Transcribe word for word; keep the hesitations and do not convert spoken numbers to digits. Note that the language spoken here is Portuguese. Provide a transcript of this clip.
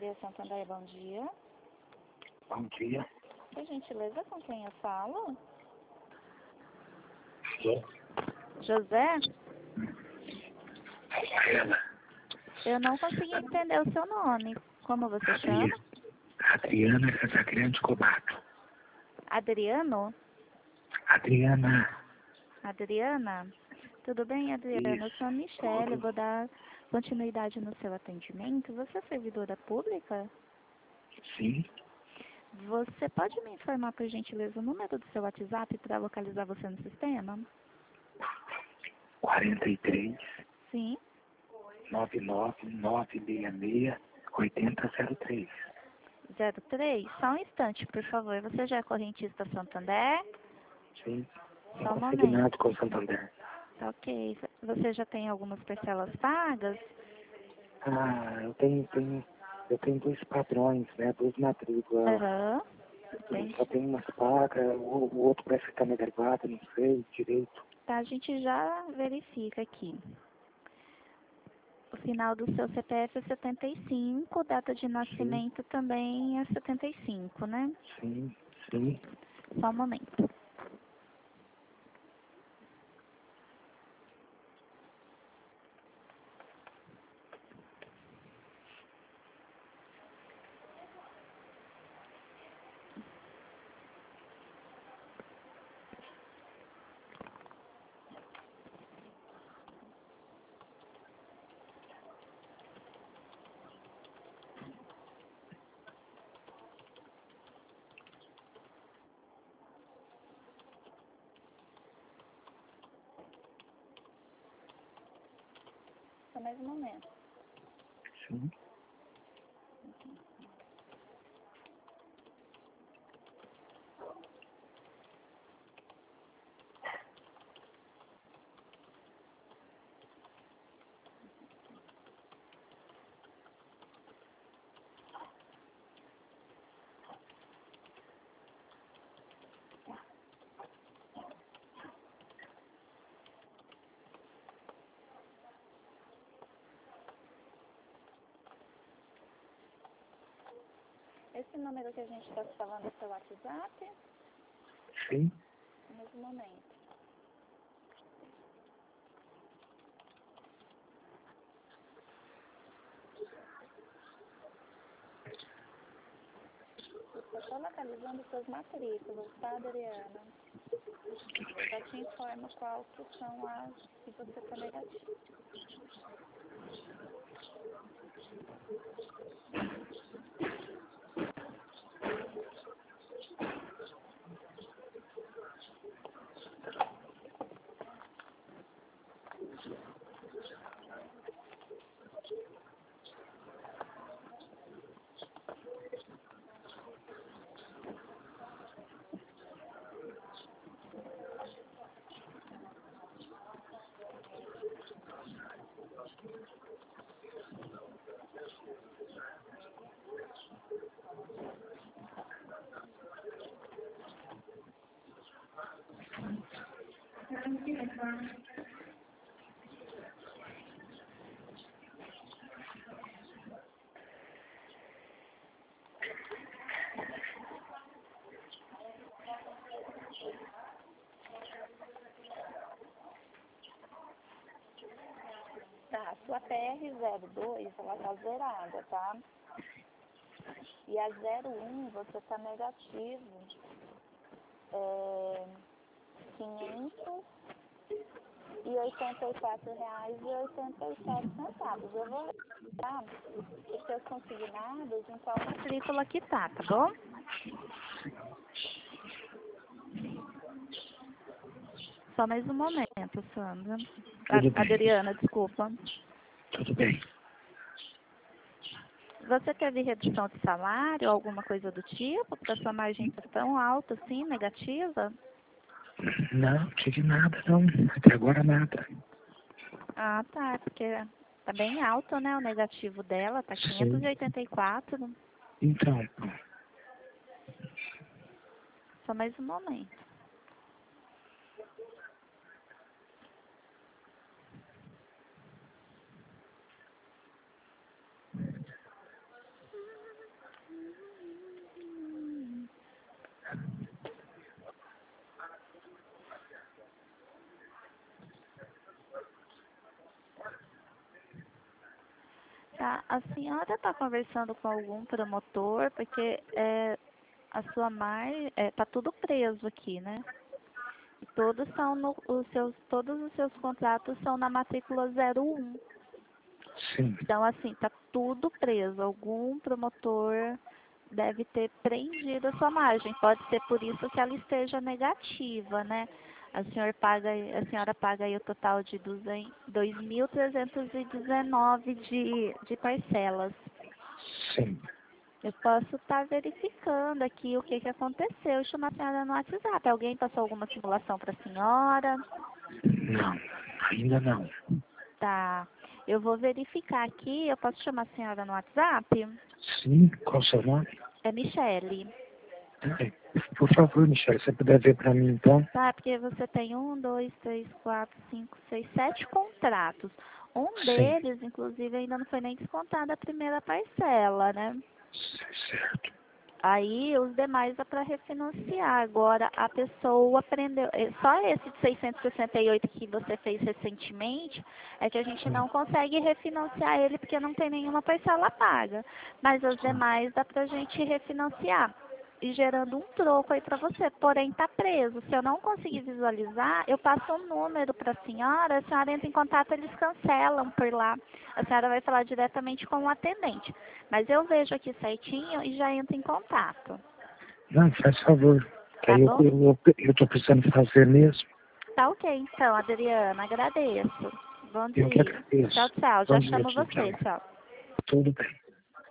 Secretaria Santander, bom dia. Bom dia. Por gentileza, com quem eu falo? José. José? Rafaela. Eu não consegui entender o seu nome. Como você Adri... chama? Adriana Casagrande Cobato. Adriano? Adriana. Adriana? Tudo bem, Adriana? Eu Isso. sou a Michelle, Tudo. vou dar continuidade no seu atendimento. Você é servidora pública? Sim. Você pode me informar, por gentileza, o número do seu WhatsApp para localizar você no sistema? quarenta e três, Sim. nove nove nove seis seis, oito zero zero três. zero três? Só um instante, por favor. Você já é correntista Santander? Sim. Só um momento. Consignado com Santander. Ok. Você já tem algumas parcelas pagas? Ah, eu tenho, tenho, eu tenho dois padrões, né? Duas matrículas. Aham. Eu só tenho umas pagas, o, o outro parece que tá meio derivado, não sei direito. Tá, a gente já verifica aqui. O final do seu C P F é setenta e cinco, data de nascimento também é setenta e cinco, né? Sim, sim. Só um momento. Só mais um momento. Sim. Esse número que a gente está falando é seu WhatsApp? Sim. No mesmo momento. Eu estou localizando suas matrículas, tá, Adriana? Eu já te informo qual que são as que você está negativa. Tá, sua P R zero dois, ela tá zerada, tá? E a zero um, você tá negativo. É, quinhentos e oitenta e quatro reais e oitenta e sete centavos. Eu vou verificar os seus consignados em qual matrícula que tá, tá bom? Só mais um momento, Sandra. Tudo bem. Adriana, desculpa. Tudo bem. Você teve redução de salário, alguma coisa do tipo, para sua margem ser tão alta assim, negativa? Não, tive nada, não. Até agora nada. Ah, tá, porque tá bem alto, né, o negativo dela, tá quinhentos e oitenta e quatro. Então, Só mais um momento. Tá, a senhora está conversando com algum promotor, porque é, a sua mar, é, tá tudo preso aqui, né? E todos são no, os seus, todos os seus contratos são na matrícula zero um. Sim. Então, assim, tá tudo preso. Algum promotor deve ter preenchido a sua margem. Pode ser por isso que ela esteja negativa, né? A senhora paga, a senhora paga aí o total de dois mil trezentos e dezenove de, de parcelas. Sim. Eu posso estar verificando aqui o que, que aconteceu. Chama a senhora no WhatsApp. Alguém passou alguma simulação para a senhora? Não, ainda não. Tá. Eu vou verificar aqui. Eu posso chamar a senhora no WhatsApp? Sim, qual o seu nome? É Michele. É, por favor, Michele, você puder ver para mim então? Tá, porque você tem um, dois, três, quatro, cinco, seis, sete contratos. Um Sim. deles, inclusive, ainda não foi nem descontada a primeira parcela, né? Certo. Aí os demais é para refinanciar. Agora a pessoa aprendeu. eh, Só esse de seiscentos e sessenta e oito que você fez recentemente é que a gente Sim. não consegue refinanciar ele porque não tem nenhuma parcela paga. Mas as Sim. demais dá para a gente refinanciar. E gerando um troco aí para você, porém está preso. Se eu não conseguir visualizar, eu passo um número para a senhora, a senhora entra em contato, eles cancelam por lá. A senhora vai falar diretamente com o atendente. Mas eu vejo aqui certinho e já entro em contato. Não, faz favor. Que Tá aí eu, bom? eu, eu tô precisando fazer mesmo. Tá ok, então, Adriana, agradeço. Bom Eu que dia. agradeço. Tchau, tchau. Bom Já dia, chamo tchau, você, tchau. tchau. Tudo bem.